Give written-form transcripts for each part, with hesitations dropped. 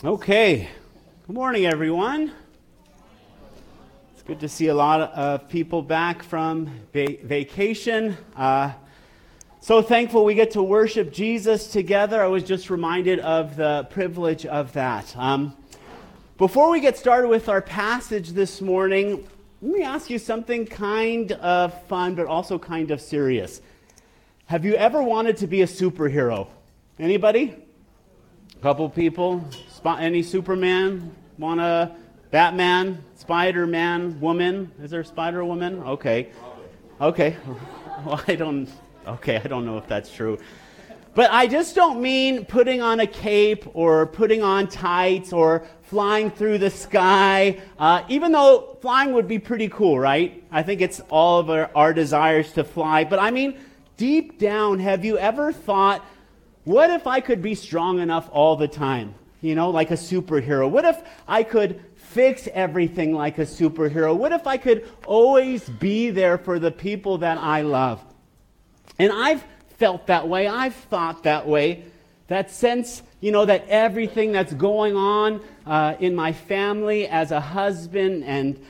Okay. Good morning, everyone. It's good to see a lot of people back from vacation. So thankful we get to worship Jesus together. I was just reminded of the privilege of that. Before we get started with our passage this morning, let me ask you something kind of fun, but also kind of serious. Have you ever wanted to be a superhero? Anybody? A couple people? Any Superman? Want a Batman? Spider-Man? Woman? Is there a Spider-Woman? Okay. Well, I don't know if that's true. But I just don't mean putting on a cape or putting on tights or flying through the sky, even though flying would be pretty cool, right? I think it's all of our desires to fly. But I mean, deep down, have you ever thought, what if I could be strong enough all the time? You know, like a superhero. What if I could fix everything like a superhero? What if I could always be there for the people that I love? And I've felt that way. I've thought that way. That sense, that everything that's going on in my family as a husband and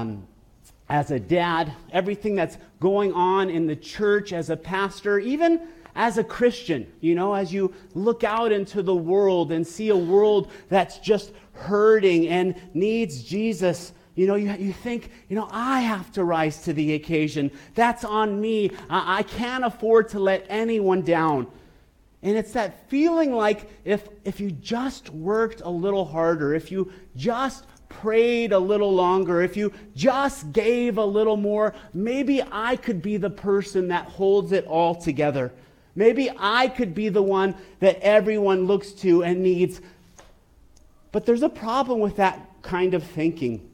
as a dad, everything that's going on in the church as a pastor, even as a Christian, as you look out into the world and see a world that's just hurting and needs Jesus, you think, I have to rise to the occasion. That's on me. I can't afford to let anyone down. And it's that feeling like if you just worked a little harder, if you just prayed a little longer, if you just gave a little more, maybe I could be the person that holds it all together. Maybe I could be the one that everyone looks to and needs. But there's a problem with that kind of thinking.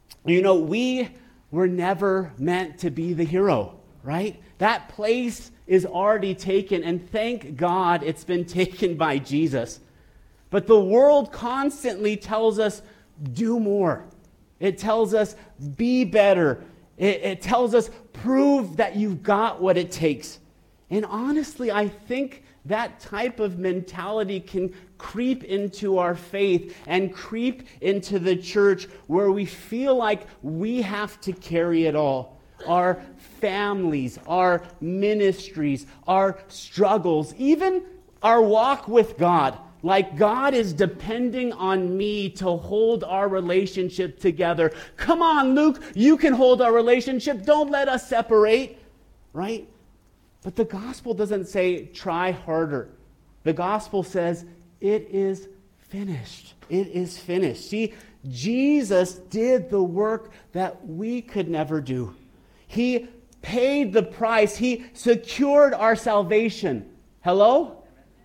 We were never meant to be the hero, right? That place is already taken, and thank God it's been taken by Jesus. But the world constantly tells us, do more. It tells us, be better. It tells us, prove that you've got what it takes. And honestly, I think that type of mentality can creep into our faith and creep into the church where we feel like we have to carry it all. Our families, our ministries, our struggles, even our walk with God. Like God is depending on me to hold our relationship together. Come on, Luke, you can hold our relationship. Don't let us separate, right? But the gospel doesn't say, try harder. The gospel says, it is finished. It is finished. See, Jesus did the work that we could never do. He paid the price. He secured our salvation. Hello?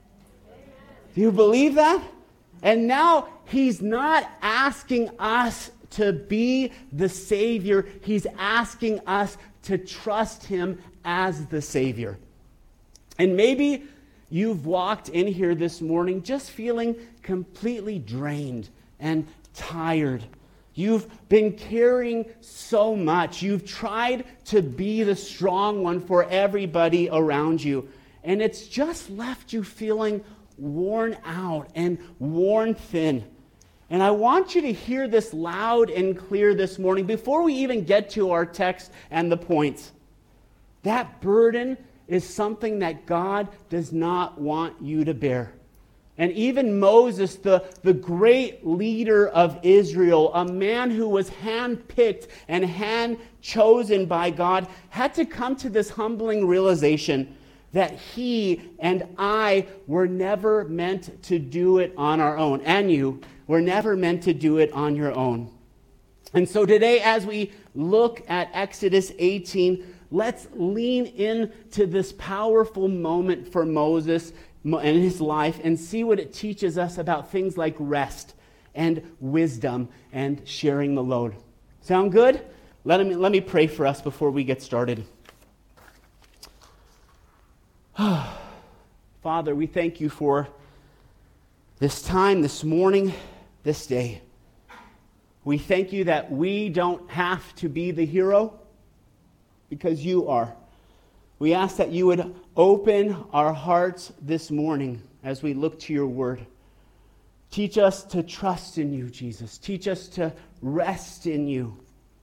Do you believe that? And now he's not asking us to be the Savior. He's asking us to trust him as the Savior. And maybe you've walked in here this morning just feeling completely drained and tired. You've been carrying so much. You've tried to be the strong one for everybody around you. And it's just left you feeling worn out and worn thin. And I want you to hear this loud and clear this morning before we even get to our text and the points. That burden is something that God does not want you to bear. And even Moses, the great leader of Israel, a man who was handpicked and hand-chosen by God, had to come to this humbling realization that he and I were never meant to do it on our own. And you were never meant to do it on your own. And so today, as we look at Exodus 18, let's lean into this powerful moment for Moses and his life and see what it teaches us about things like rest and wisdom and sharing the load. Sound good? Let me pray for us before we get started. Father, we thank you for this time, this morning, this day. We thank you that we don't have to be the hero because you are. We ask that you would open our hearts this morning as we look to your word. Teach us to trust in you, Jesus. Teach us to rest in you.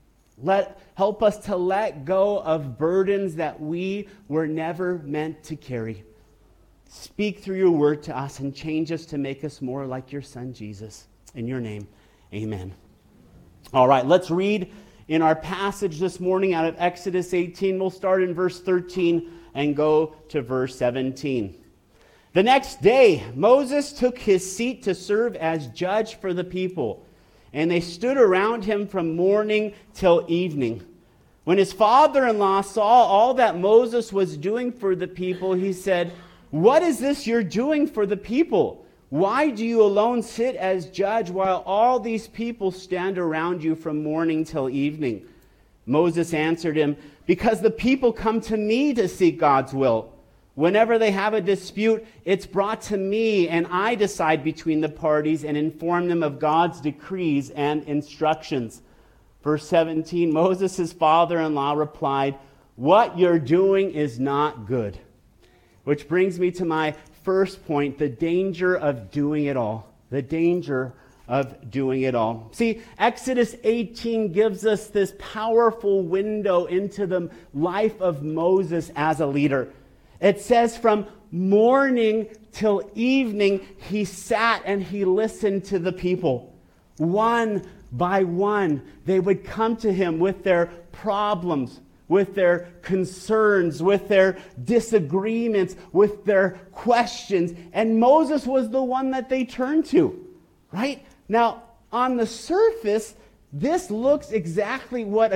Help us to let go of burdens that we were never meant to carry. Speak through your word to us and change us to make us more like your Son, Jesus. In your name, amen. All right, let's read in our passage this morning out of Exodus 18. We'll start in verse 13 and go to verse 17. The next day, Moses took his seat to serve as judge for the people, and they stood around him from morning till evening. When his father-in-law saw all that Moses was doing for the people, he said, "What is this you're doing for the people? Why do you alone sit as judge while all these people stand around you from morning till evening?" Moses answered him, "Because the people come to me to seek God's will. Whenever they have a dispute, it's brought to me, and I decide between the parties and inform them of God's decrees and instructions." Verse 17, Moses' father-in-law replied, "What you're doing is not good." Which brings me to my first point, the danger of doing it all. The danger of doing it all. See, Exodus 18 gives us this powerful window into the life of Moses as a leader. It says from morning till evening, he sat and he listened to the people. One by one, they would come to him with their problems, with their concerns, with their disagreements, with their questions. And Moses was the one that they turned to, right? Now, on the surface, this looks exactly what a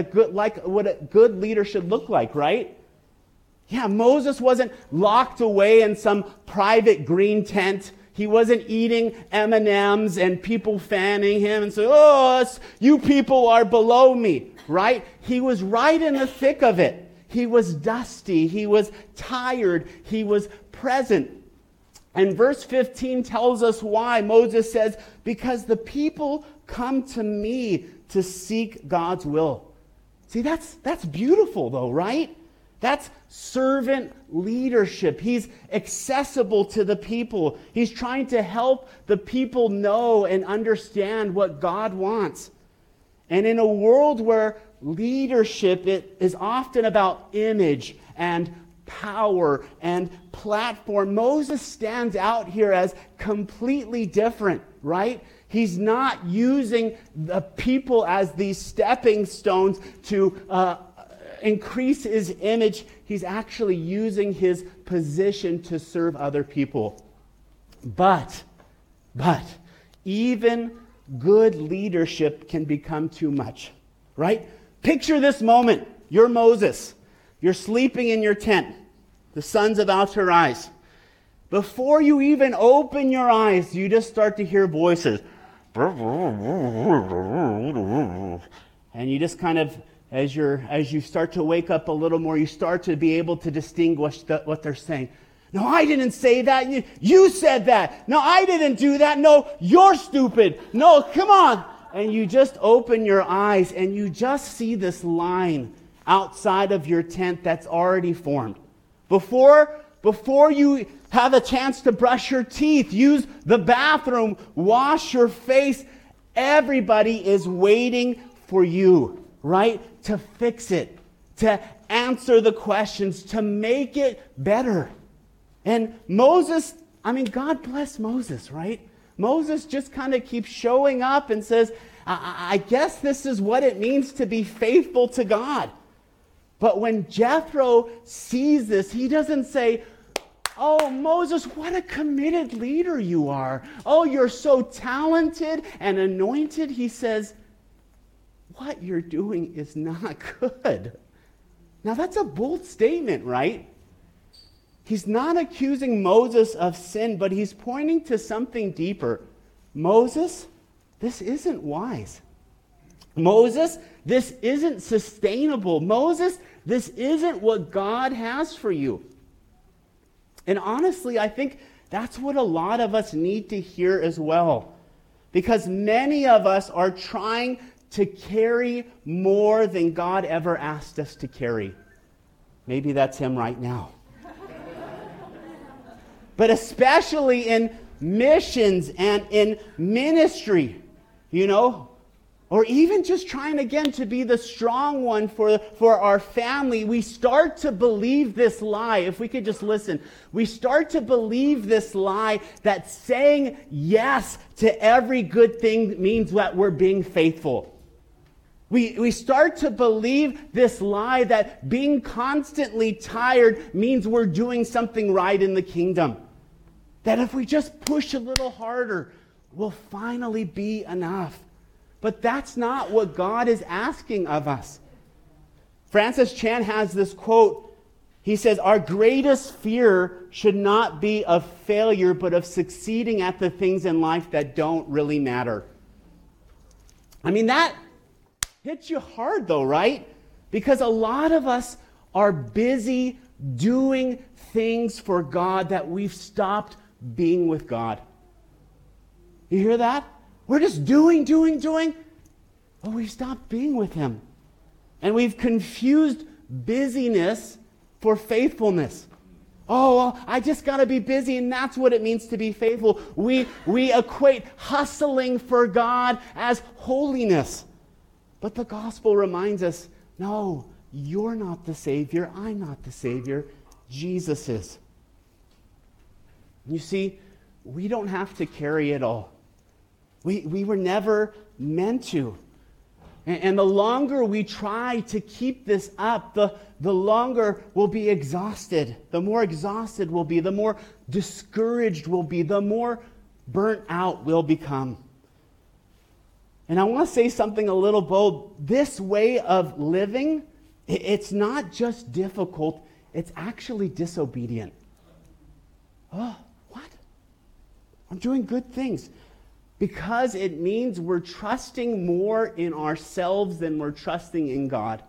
good leader should look like, right? Yeah, Moses wasn't locked away in some private green tent. He wasn't eating M&Ms and people fanning him and saying, "Oh, you people are below me," right? He was right in the thick of it. He was dusty. He was tired. He was present. And verse 15 tells us why. Moses says, "Because the people come to me to seek God's will." See, that's beautiful though, right? That's servant leadership. He's accessible to the people. He's trying to help the people know and understand what God wants. And in a world where leadership is often about image and power and platform, Moses stands out here as completely different, right? He's not using the people as these stepping stones to increase his image. He's actually using his position to serve other people. But even good leadership can become too much, right? Picture this moment. You're Moses. You're sleeping in your tent. The sun's about to rise. Before you even open your eyes, you just start to hear voices. And you just kind of, as you start to wake up a little more, you start to be able to distinguish what they're saying. "No, I didn't say that. You said that. No, I didn't do that. No, you're stupid. No, come on." And you just open your eyes and you just see this line outside of your tent that's already formed. Before you have a chance to brush your teeth, use the bathroom, wash your face, everybody is waiting for you, right? To fix it, to answer the questions, to make it better. And Moses, God bless Moses, right? Moses just kind of keeps showing up and says, I guess this is what it means to be faithful to God. But when Jethro sees this, he doesn't say, "Oh, Moses, what a committed leader you are. Oh, you're so talented and anointed." He says, "What you're doing is not good." Now, that's a bold statement, right? He's not accusing Moses of sin, but he's pointing to something deeper. Moses, this isn't wise. Moses, this isn't sustainable. Moses, this isn't what God has for you. And honestly, I think that's what a lot of us need to hear as well. Because many of us are trying to carry more than God ever asked us to carry. Maybe that's him right now. But especially in missions and in ministry, or even just trying again to be the strong one for our family, we start to believe this lie. If we could just listen, we start to believe this lie that saying yes to every good thing means that we're being faithful. We start to believe this lie that being constantly tired means we're doing something right in the kingdom. That if we just push a little harder, we'll finally be enough. But that's not what God is asking of us. Francis Chan has this quote. He says, "Our greatest fear should not be of failure, but of succeeding at the things in life that don't really matter." I mean, that hits you hard though, right? Because a lot of us are busy doing things for God that we've stopped being with God. You hear that? We're just doing, but we've stopped being with Him. And we've confused busyness for faithfulness. Oh, well, I just got to be busy, and that's what it means to be faithful. We equate hustling for God as holiness. But the gospel reminds us, no, you're not the Savior. I'm not the Savior. Jesus is. You see, we don't have to carry it all. We were never meant to. And the longer we try to keep this up, the longer we'll be exhausted. The more exhausted we'll be, the more discouraged we'll be, the more burnt out we'll become. And I want to say something a little bold. This way of living, it's not just difficult, it's actually disobedient. Oh, what? I'm doing good things. Because it means we're trusting more in ourselves than we're trusting in God.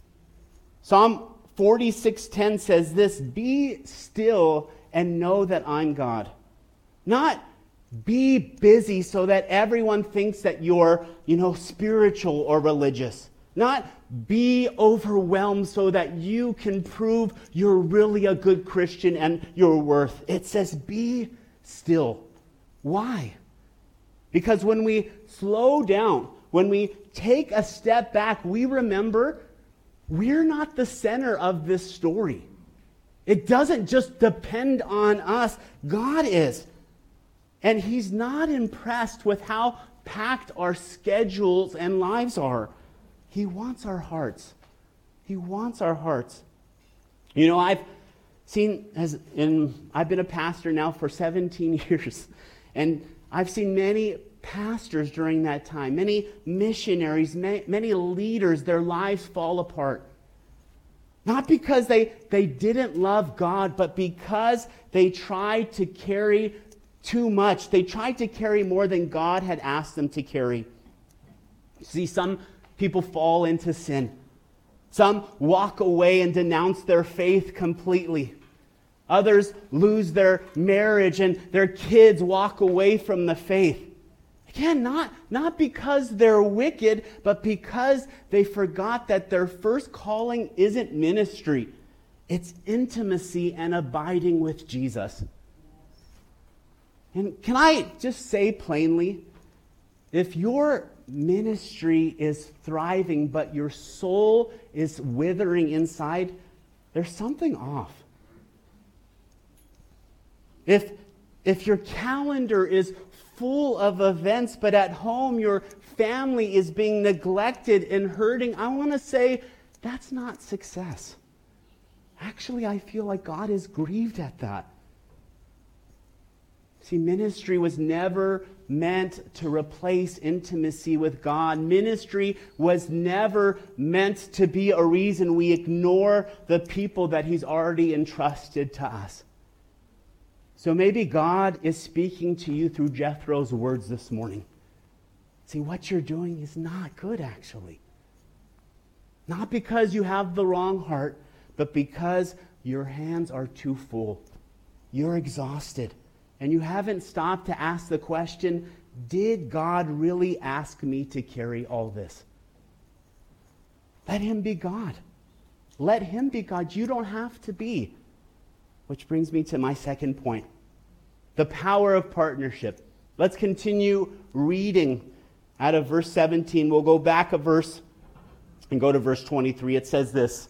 Psalm 46:10 says this, "Be still and know that I'm God." Not be busy so that everyone thinks that you're, spiritual or religious. Not be overwhelmed so that you can prove you're really a good Christian and your worth. It says be still. Why? Because when we slow down, when we take a step back, we remember we're not the center of this story. It doesn't just depend on us. God is. And He's not impressed with how packed our schedules and lives are. He wants our hearts. He wants our hearts. I've been a pastor now for 17 years. And I've seen many pastors during that time, many missionaries, many leaders, their lives fall apart. Not because they didn't love God, but because they tried to carry too much. They tried to carry more than God had asked them to carry. See, some people fall into sin. Some walk away and denounce their faith completely. Others lose their marriage and their kids walk away from the faith. Again, not because they're wicked, but because they forgot that their first calling isn't ministry. It's intimacy and abiding with Jesus. And can I just say plainly, if your ministry is thriving, but your soul is withering inside, there's something off. If your calendar is full of events, but at home your family is being neglected and hurting, I want to say that's not success. Actually, I feel like God is grieved at that. See, ministry was never meant to replace intimacy with God. Ministry was never meant to be a reason we ignore the people that He's already entrusted to us. So maybe God is speaking to you through Jethro's words this morning. See, what you're doing is not good, actually. Not because you have the wrong heart, but because your hands are too full. You're exhausted. And you haven't stopped to ask the question, did God really ask me to carry all this? Let Him be God. Let Him be God. You don't have to be. Which brings me to my second point. The power of partnership. Let's continue reading out of verse 17. We'll go back a verse and go to verse 23. It says this.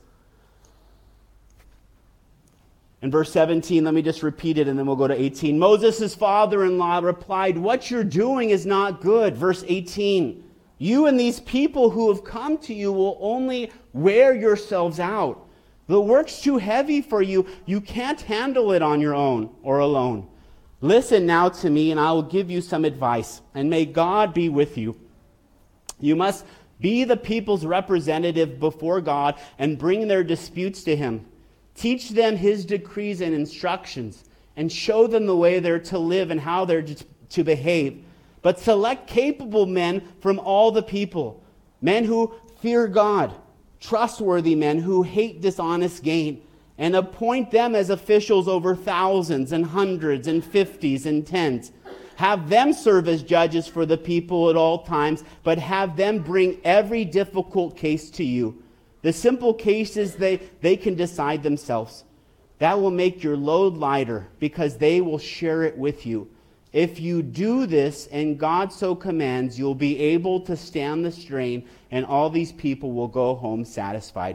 In verse 17, let me just repeat it and then we'll go to 18. Moses' father-in-law replied, "What you're doing is not good." Verse 18. "You and these people who have come to you will only wear yourselves out. The work's too heavy for you. You can't handle it on your own or alone. Listen now to me and I will give you some advice, and may God be with you. You must be the people's representative before God and bring their disputes to him. Teach them his decrees and instructions, and show them the way they're to live and how they're to behave. But select capable men from all the people, men who fear God, trustworthy men who hate dishonest gain, and appoint them as officials over thousands and hundreds and fifties and tens. Have them serve as judges for the people at all times, but have them bring every difficult case to you. The simple cases they can decide themselves. That will make your load lighter because they will share it with you. If you do this and God so commands, you'll be able to stand the strain and all these people will go home satisfied."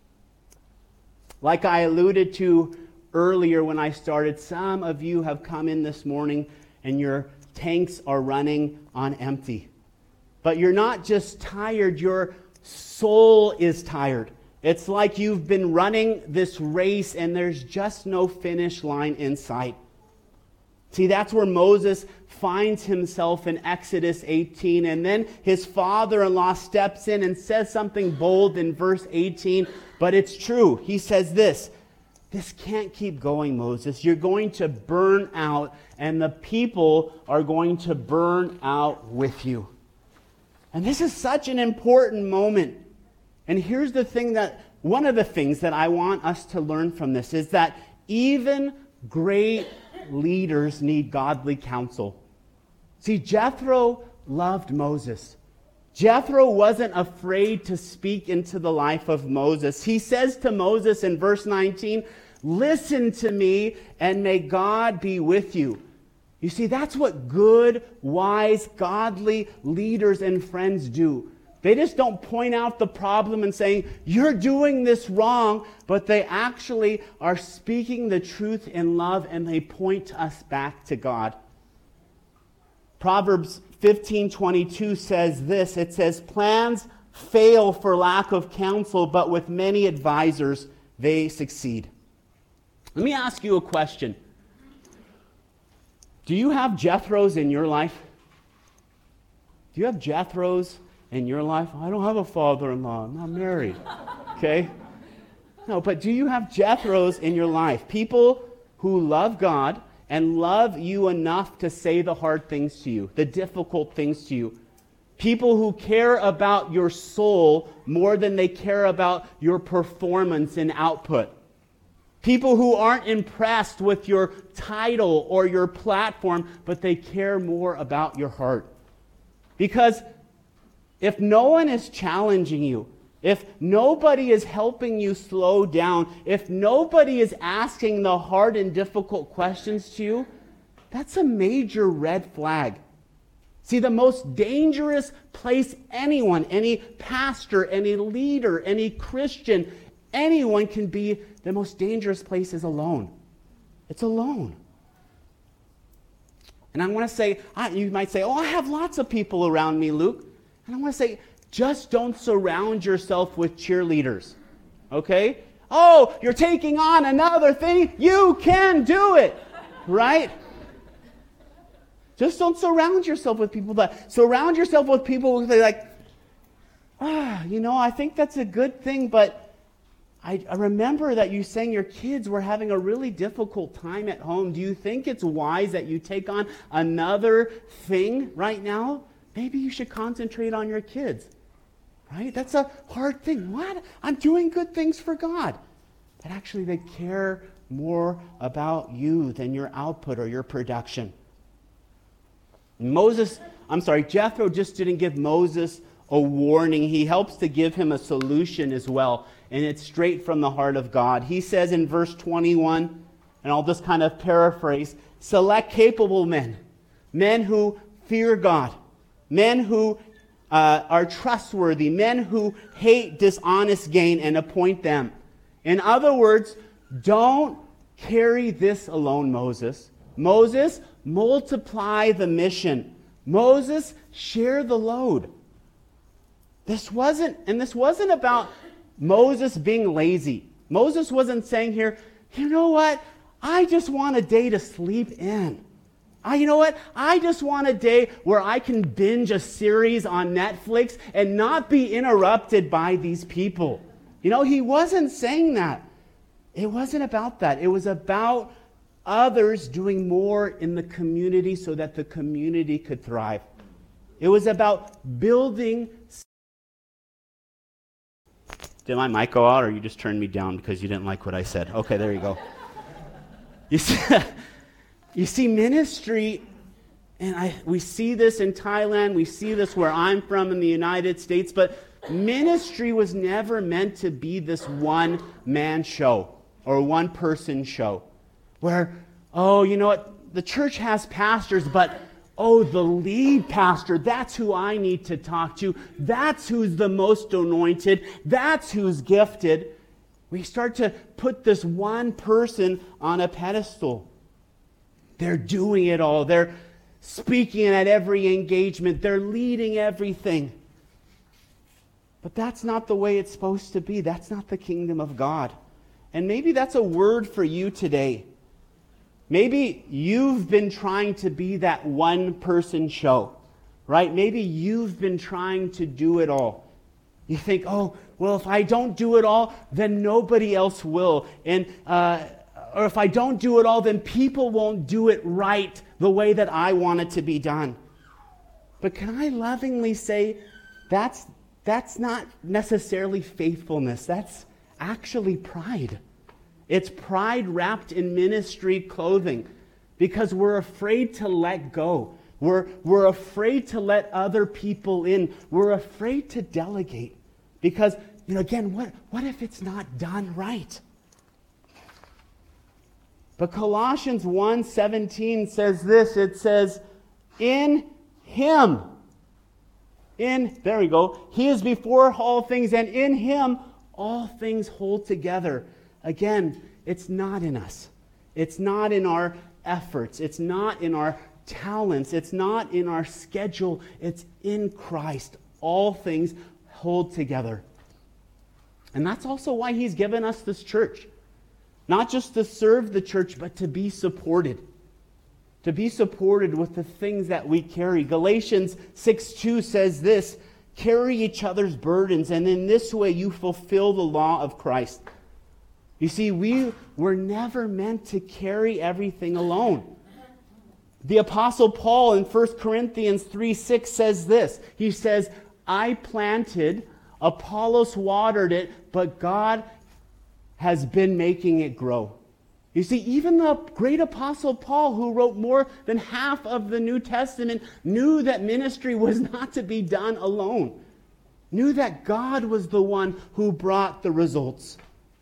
Like I alluded to earlier when I started, some of you have come in this morning and your tanks are running on empty. But you're not just tired, your soul is tired. It's like you've been running this race and there's just no finish line in sight. See, that's where Moses finds himself in Exodus 18. And then his father-in-law steps in and says something bold in verse 18. But it's true. He says this can't keep going, Moses. You're going to burn out and the people are going to burn out with you. And this is such an important moment. And here's one of the things that I want us to learn from this is that even great leaders need godly counsel. See, Jethro loved Moses. Jethro wasn't afraid to speak into the life of Moses. He says to Moses in verse 19, "Listen to me and may God be with you." You see, that's what good, wise, godly leaders and friends do. They just don't point out the problem and saying, "You're doing this wrong," but they actually are speaking the truth in love and they point us back to God. Proverbs 15:22 says this. It says, "Plans fail for lack of counsel, but with many advisors they succeed." Let me ask you a question. Do you have Jethros in your life? Do you have Jethros in your life? I don't have a father-in-law. I'm not married. Okay? No, but do you have Jethros in your life? People who love God and love you enough to say the hard things to you, the difficult things to you. People who care about your soul more than they care about your performance and output. People who aren't impressed with your title or your platform, but they care more about your heart. Because if no one is challenging you, if nobody is helping you slow down, if nobody is asking the hard and difficult questions to you, that's a major red flag. See, the most dangerous place anyone, any pastor, any leader, any Christian, anyone can be, the most dangerous place is alone. It's alone. And I want to say, you might say, I have lots of people around me, Luke. And I want to say, just don't surround yourself with cheerleaders. Okay? Oh, you're taking on another thing. You can do it. Right? Just don't surround yourself with people surround yourself with people who say like, I think that's a good thing, but I remember that you saying your kids were having a really difficult time at home. Do you think it's wise that you take on another thing right now? Maybe you should concentrate on your kids. Right? That's a hard thing. What? I'm doing good things for God. But actually they care more about you than your output or your production. Jethro just didn't give Moses a warning. He helps to give him a solution as well. And it's straight from the heart of God. He says in verse 21, and I'll just kind of paraphrase, select capable men, men who fear God, men who are trustworthy, men who hate dishonest gain, and appoint them. In other words, don't carry this alone, Moses. Moses, multiply the mission. Moses, share the load. This wasn't about Moses being lazy. Moses wasn't saying here, you know what? I just want a day to sleep in. You know what? I just want a day where I can binge a series on Netflix and not be interrupted by these people. You know, he wasn't saying that. It wasn't about that. It was about others doing more in the community so that the community could thrive. It was about building. Did my mic go out, or you just turned me down because you didn't like what I said? Okay, there you go. You see, ministry, and we see this in Thailand, we see this where I'm from in the United States, but ministry was never meant to be this one-man show or one-person show where, you know what, the church has pastors, but, the lead pastor, that's who I need to talk to. That's who's the most anointed. That's who's gifted. We start to put this one person on a pedestal. They're doing it all. They're speaking at every engagement. They're leading everything. But that's not the way it's supposed to be. That's not the kingdom of God. And maybe that's a word for you today. Maybe you've been trying to be that one-person show, right? Maybe you've been trying to do it all. You think, if I don't do it all, then nobody else will. And or if I don't do it all, then people won't do it right the way that I want it to be done. But can I lovingly say that's not necessarily faithfulness. That's actually pride. It's pride wrapped in ministry clothing because we're afraid to let go. We're afraid to let other people in. We're afraid to delegate because, again, what if it's not done right? But Colossians 1:17 says this. It says, in Him. There we go. He is before all things, and in Him all things hold together. Again, it's not in us. It's not in our efforts. It's not in our talents. It's not in our schedule. It's in Christ. All things hold together. And that's also why He's given us this church. Not just to serve the church, but to be supported. To be supported with the things that we carry. Galatians 6:2 says this, carry each other's burdens, and in this way you fulfill the law of Christ. You see, we were never meant to carry everything alone. The Apostle Paul in 1 Corinthians 3:6 says this. He says, I planted, Apollos watered it, but God has been making it grow. You see, even the great Apostle Paul, who wrote more than half of the New Testament, knew that ministry was not to be done alone. Knew that God was the one who brought the results.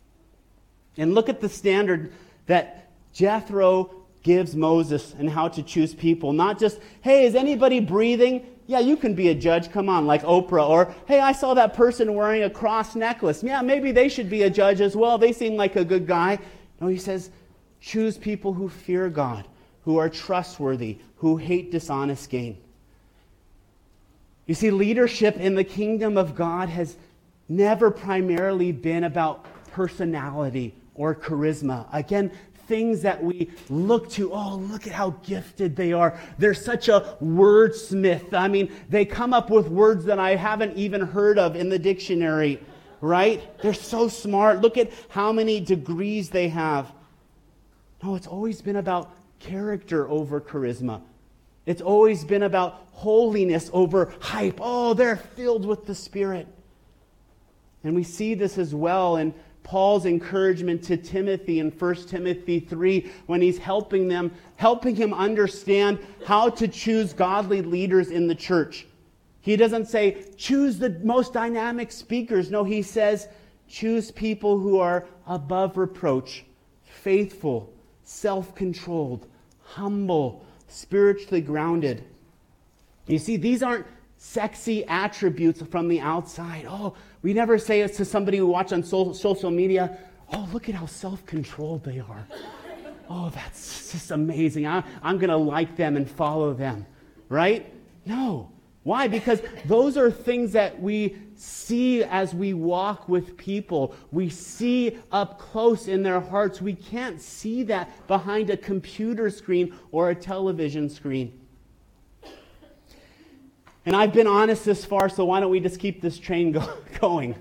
And look at the standard that Jethro gives Moses and how to choose people. Not just, hey, is anybody breathing? Yeah, you can be a judge, come on, like Oprah. Or, hey, I saw that person wearing a cross necklace. Yeah, maybe they should be a judge as well. They seem like a good guy. No, he says, choose people who fear God, who are trustworthy, who hate dishonest gain. You see, leadership in the kingdom of God has never primarily been about personality or charisma. Again, things that we look to, look at how gifted they are. They're such a wordsmith. I mean, they come up with words that I haven't even heard of in the dictionary, right? They're so smart. Look at how many degrees they have. No, it's always been about character over charisma. It's always been about holiness over hype. They're filled with the Spirit. And we see this as well in Paul's encouragement to Timothy in 1 Timothy 3 when he's helping him understand how to choose godly leaders in the church. He doesn't say, choose the most dynamic speakers. No, he says, choose people who are above reproach, faithful, self-controlled, humble, spiritually grounded. You see, these aren't sexy attributes from the outside. Oh, we never say it to somebody we watch on social media. Oh, look at how self-controlled they are. Oh, that's just amazing. I'm going to like them and follow them, right? No. Why? Because those are things that we see as we walk with people. We see up close in their hearts. We can't see that behind a computer screen or a television screen. And I've been honest this far, so why don't we just keep this train going?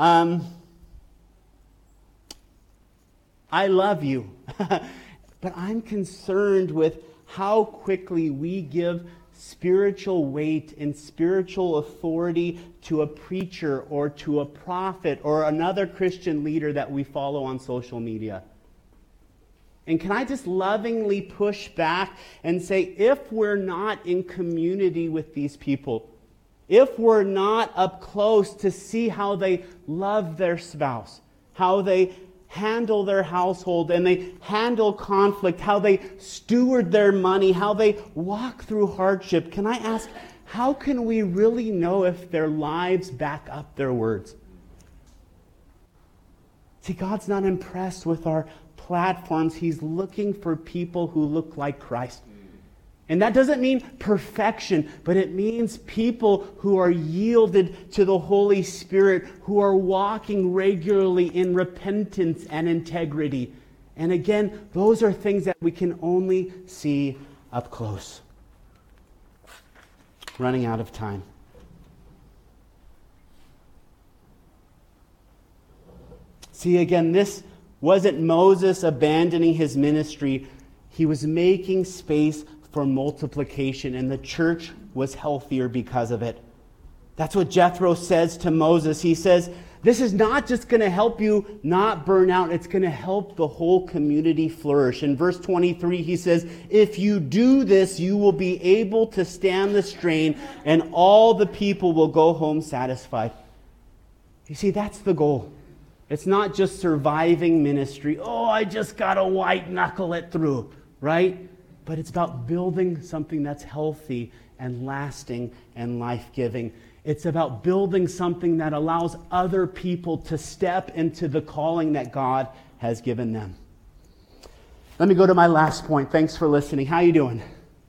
I love you, but I'm concerned with how quickly we give spiritual weight and spiritual authority to a preacher or to a prophet or another Christian leader that we follow on social media. And can I just lovingly push back and say, if we're not in community with these people, if we're not up close to see how they love their spouse, how they handle their household and they handle conflict, how they steward their money, how they walk through hardship, can I ask, how can we really know if their lives back up their words? See, God's not impressed with our platforms. He's looking for people who look like Christ. And that doesn't mean perfection, but it means people who are yielded to the Holy Spirit, who are walking regularly in repentance and integrity. And again, those are things that we can only see up close. Running out of time. See, again, this wasn't Moses abandoning his ministry. He was making space for multiplication, and the church was healthier because of it. That's what Jethro says to Moses. He says, this is not just going to help you not burn out, it's going to help the whole community flourish. In verse 23, he says, if you do this, you will be able to stand the strain, and all the people will go home satisfied. You see, that's the goal. It's not just surviving ministry. Oh, I just got to white knuckle it through, right? But it's about building something that's healthy and lasting and life-giving. It's about building something that allows other people to step into the calling that God has given them. Let me go to my last point. Thanks for listening. How you doing?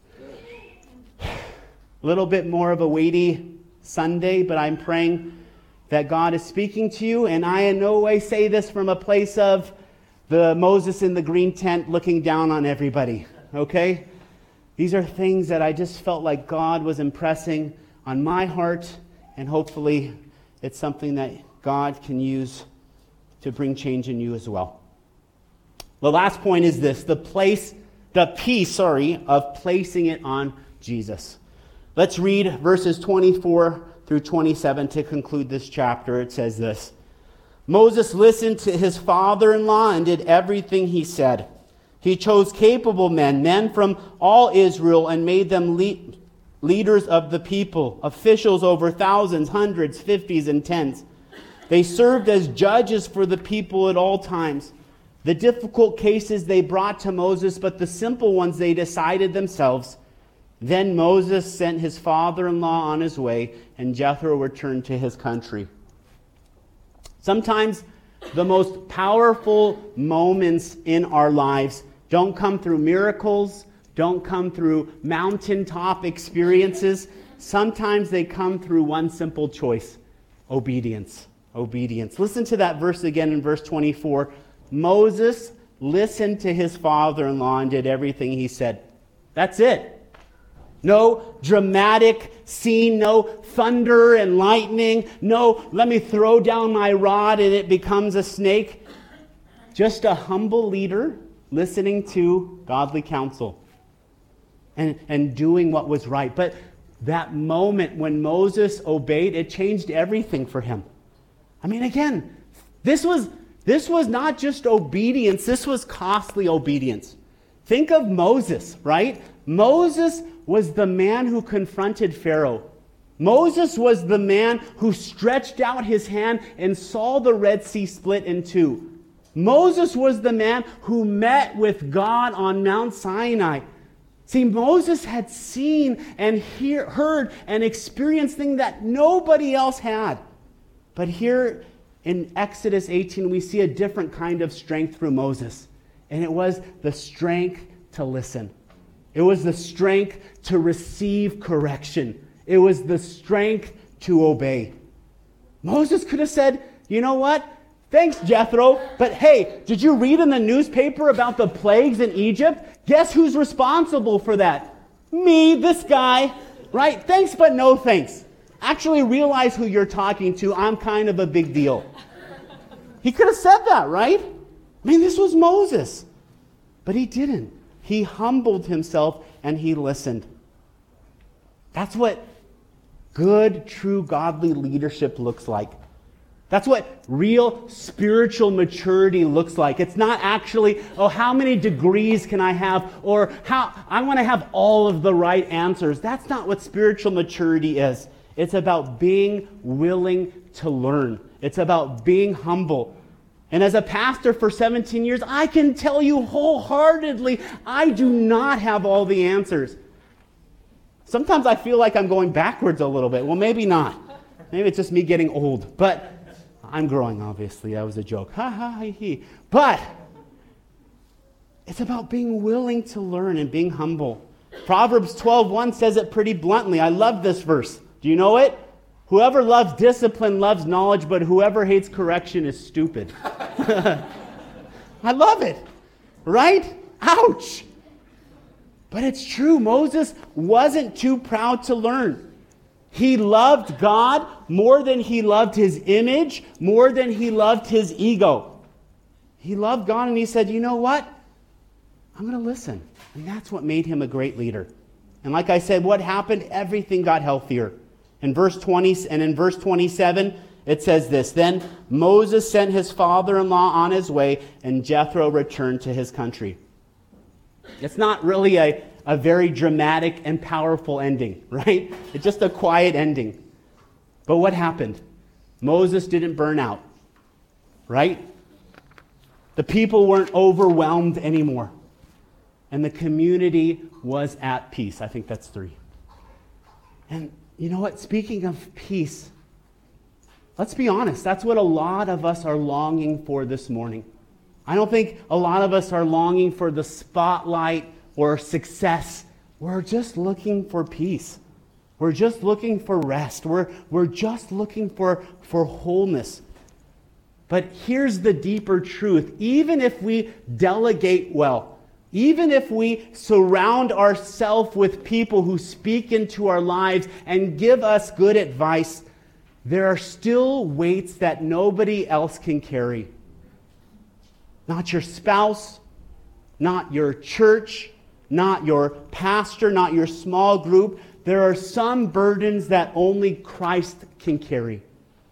A little bit more of a weighty Sunday, but I'm praying that God is speaking to you, and I in no way say this from a place of the Moses in the green tent looking down on everybody, okay? These are things that I just felt like God was impressing on my heart, and hopefully it's something that God can use to bring change in you as well. The last point is this, the piece of placing it on Jesus. Let's read verses 24 through 27 to conclude this chapter. It says this: Moses listened to his father-in-law and did everything he said. He chose capable men from all Israel, and made them leaders of the people, officials over thousands, hundreds, fifties, and tens. They served as judges for the people at all times. The difficult cases they brought to Moses, but the simple ones they decided themselves. Then Moses sent his father-in-law on his way, and Jethro returned to his country. Sometimes the most powerful moments in our lives don't come through miracles, don't come through mountaintop experiences. Sometimes they come through one simple choice: obedience. Obedience. Listen to that verse again in verse 24. Moses listened to his father-in-law and did everything he said. That's it. No dramatic scene, no thunder and lightning, no let me throw down my rod and it becomes a snake. Just a humble leader listening to godly counsel and doing what was right. But that moment when Moses obeyed, it changed everything for him. I mean, again, this was not just obedience, this was costly obedience. Think of Moses, right? Moses was the man who confronted Pharaoh. Moses was the man who stretched out his hand and saw the Red Sea split in two. Moses was the man who met with God on Mount Sinai. See, Moses had seen and heard and experienced things that nobody else had. But here in Exodus 18, we see a different kind of strength through Moses. And it was the strength to listen. It was the strength to receive correction. It was the strength to obey. Moses could have said, you know what? Thanks, Jethro. But hey, did you read in the newspaper about the plagues in Egypt? Guess who's responsible for that? Me, this guy. Right? Thanks, but no thanks. Actually realize who you're talking to. I'm kind of a big deal. He could have said that, right? I mean, this was Moses. But he didn't. He humbled himself and he listened. That's what good, true, godly leadership looks like. That's what real spiritual maturity looks like. It's not actually, how many degrees can I have? Or how I want to have all of the right answers. That's not what spiritual maturity is. It's about being willing to learn. It's about being humble. And as a pastor for 17 years, I can tell you wholeheartedly, I do not have all the answers. Sometimes I feel like I'm going backwards a little bit. Well, maybe not. Maybe it's just me getting old. But I'm growing, obviously. That was a joke. Ha, ha, ha, he. But it's about being willing to learn and being humble. Proverbs 12:1 says it pretty bluntly. I love this verse. Do you know it? Whoever loves discipline loves knowledge, but whoever hates correction is stupid. I love it. Right? Ouch. But it's true. Moses wasn't too proud to learn. He loved God more than he loved his image, more than he loved his ego. He loved God and he said, you know what? I'm going to listen. And that's what made him a great leader. And like I said, what happened? Everything got healthier. In verse 20 and in verse 27, it says this, then Moses sent his father-in-law on his way, and Jethro returned to his country. It's not really a very dramatic and powerful ending, right? It's just a quiet ending. But what happened? Moses didn't burn out, right? The people weren't overwhelmed anymore. And the community was at peace. I think that's 3. And you know what? Speaking of peace, let's be honest. That's what a lot of us are longing for this morning. I don't think a lot of us are longing for the spotlight or success. We're just looking for peace. We're just looking for rest. We're just looking for wholeness. But here's the deeper truth. Even if we delegate well, even if we surround ourselves with people who speak into our lives and give us good advice, there are still weights that nobody else can carry. Not your spouse, not your church, not your pastor, not your small group. There are some burdens that only Christ can carry.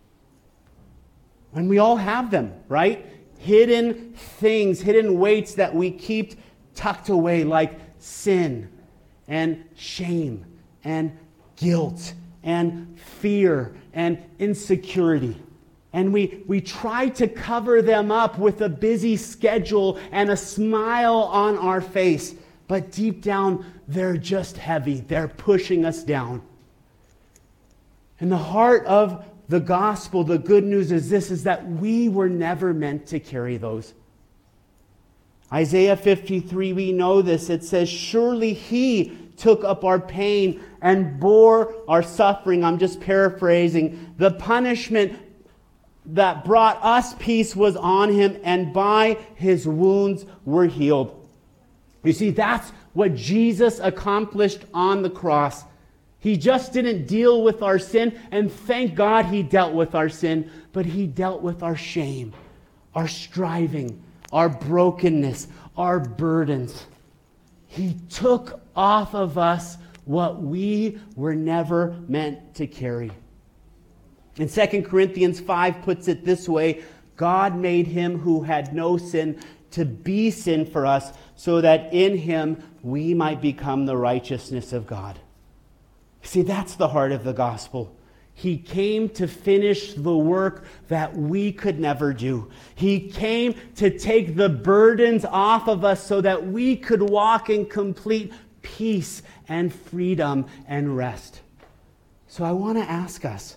And we all have them, right? Hidden things, hidden weights that we keep tucked away, like sin and shame and guilt and fear and insecurity. And we try to cover them up with a busy schedule and a smile on our face. But deep down, they're just heavy. They're pushing us down. And the heart of the gospel, the good news is this, is that we were never meant to carry those. Isaiah 53, we know this. It says, surely he took up our pain and bore our suffering. I'm just paraphrasing. The punishment that brought us peace was on him, and by his wounds we're healed. You see, that's what Jesus accomplished on the cross. He just didn't deal with our sin, and thank God he dealt with our sin, but he dealt with our shame, our striving, our brokenness, our burdens. He took off of us what we were never meant to carry. And 2 Corinthians 5 puts it this way, God made him who had no sin to be sin for us, so that in him we might become the righteousness of God. See, that's the heart of the gospel. He came to finish the work that we could never do. He came to take the burdens off of us so that we could walk in complete peace and freedom and rest. So I want to ask us,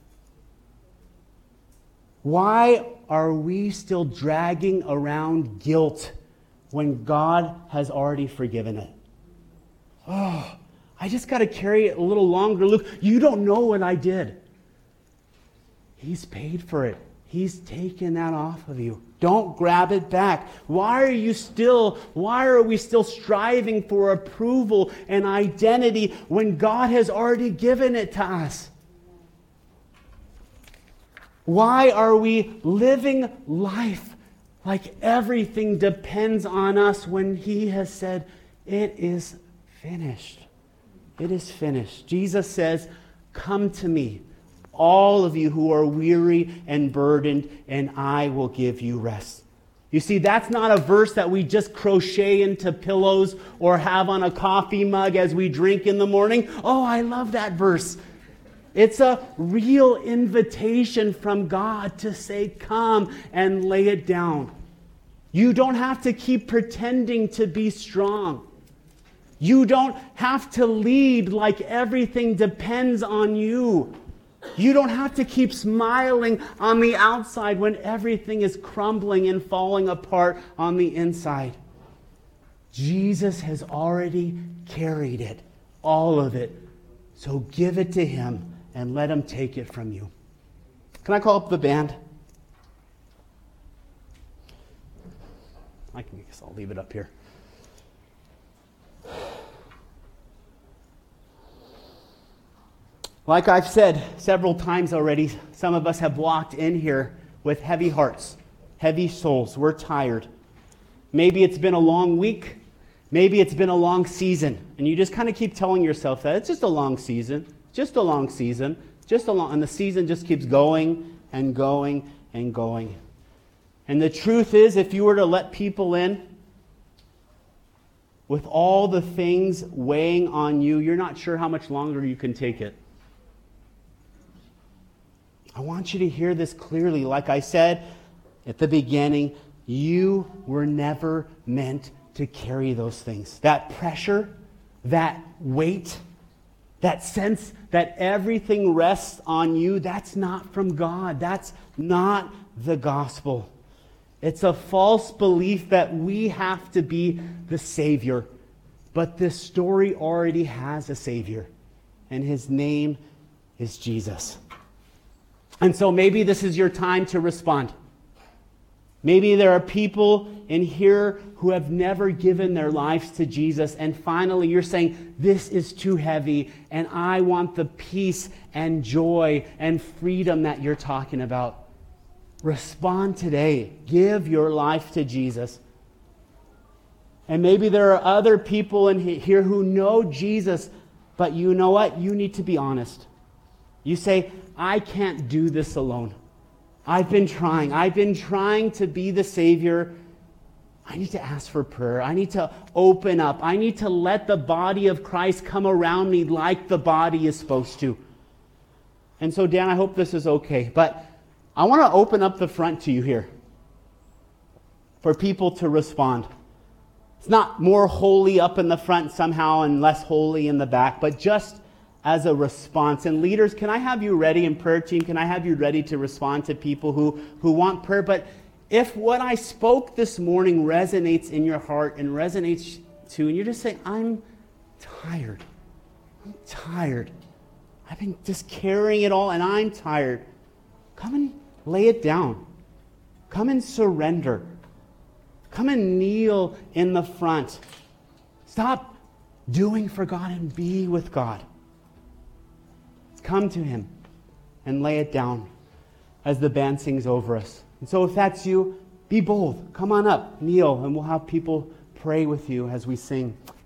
why are we still dragging around guilt when God has already forgiven it? Oh, I just got to carry it a little longer. Luke, you don't know what I did. He's paid for it. He's taken that off of you. Don't grab it back. Why are we still striving for approval and identity when God has already given it to us? Why are we living life like everything depends on us when He has said, it is finished? It is finished. Jesus says, come to me, all of you who are weary and burdened, and I will give you rest. You see, that's not a verse that we just crochet into pillows or have on a coffee mug as we drink in the morning. Oh, I love that verse. It's a real invitation from God to say, come and lay it down. You don't have to keep pretending to be strong. You don't have to lead like everything depends on you. You don't have to keep smiling on the outside when everything is crumbling and falling apart on the inside. Jesus has already carried it, all of it. So give it to Him and let Him take it from you. Can I call up the band? I guess I'll leave it up here. Like I've said several times already, some of us have walked in here with heavy hearts, heavy souls. We're tired. Maybe it's been a long week. Maybe it's been a long season. And you just kind of keep telling yourself that it's just a long season, just a long season, and the season just keeps going and going and going. And the truth is, if you were to let people in, with all the things weighing on you, you're not sure how much longer you can take it. I want you to hear this clearly. Like I said at the beginning, you were never meant to carry those things. That pressure, that weight, that sense that everything rests on you, that's not from God. That's not the gospel. It's a false belief that we have to be the Savior. But this story already has a Savior, and His name is Jesus. And so maybe this is your time to respond. Maybe there are people in here who have never given their lives to Jesus, and finally you're saying, this is too heavy, and I want the peace and joy and freedom that you're talking about. Respond today. Give your life to Jesus. And maybe there are other people in here who know Jesus, but you know what? You need to be honest. You say, I can't do this alone. I've been trying to be the Savior. I need to ask for prayer. I need to open up. I need to let the body of Christ come around me like the body is supposed to. And so, Dan, I hope this is okay, but I want to open up the front to you here for people to respond. It's not more holy up in the front somehow and less holy in the back, but just as a response. And leaders, can I have you ready, and prayer team, can I have you ready to respond to people who want prayer? But if what I spoke this morning resonates in your heart and resonates too, and you're just saying, I'm tired. I've been just carrying it all and I'm tired. Come and lay it down. Come and surrender. Come and kneel in the front. Stop doing for God and be with God. Come to Him and lay it down as the band sings over us. And so if that's you, be bold. Come on up, kneel, and we'll have people pray with you as we sing.